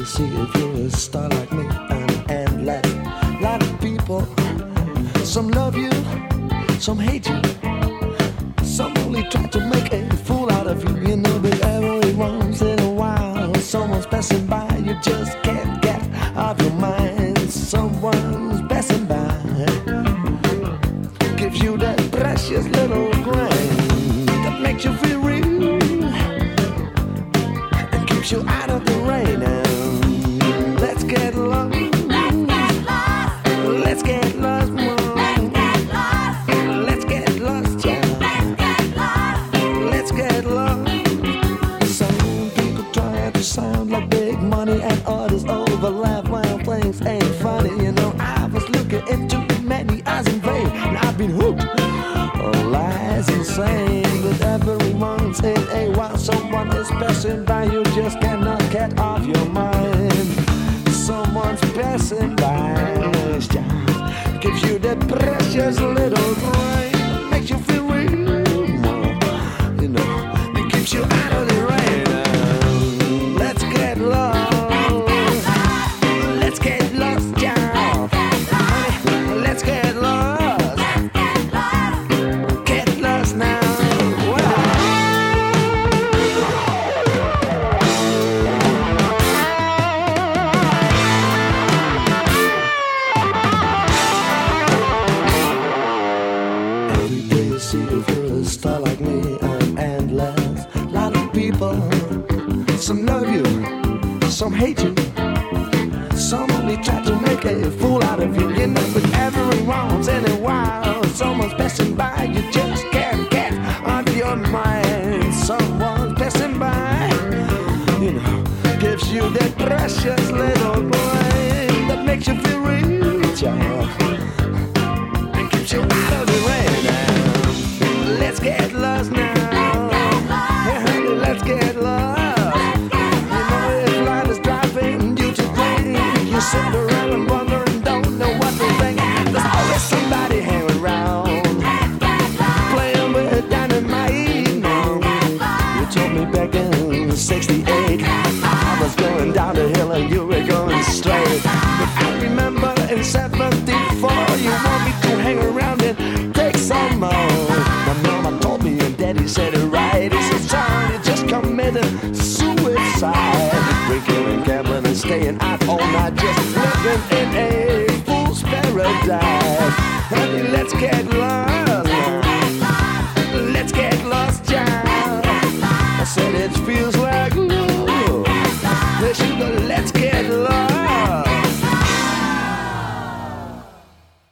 see if you're a star like me, an endless lot of people. Some love you, some hate you, some only try to make a fool out of you. You know, but every once in a while, someone's passing by, you just can't get off your mind. Someone's passing by, gives you that precious little grain that makes you feel real and keeps you out of the rain. And let's get lost. Let's get lost. Let's get lost. Let's get lost. Some people try to sound like big money and others overlap while things ain't funny. You know, I was looking into many eyes in vain, and I've been hooked on lies insane. But every once in a while, someone is passing by, you just cannot get off your mind. Someone's passing by, gives you that precious little grain, makes you feel real, you know, it keeps you out of the rain. Let's get lost. Let's get lost, child. Let's get lost. Get lost now. Every day you see if you're a star like me, an endless lot of people. Some love you, some hate you, some only try to make a fool out of you. You know, but every once in a while, someone's passing by, you just can't get out of your mind. Someone's passing by, you know, gives you that precious little grain that makes you feel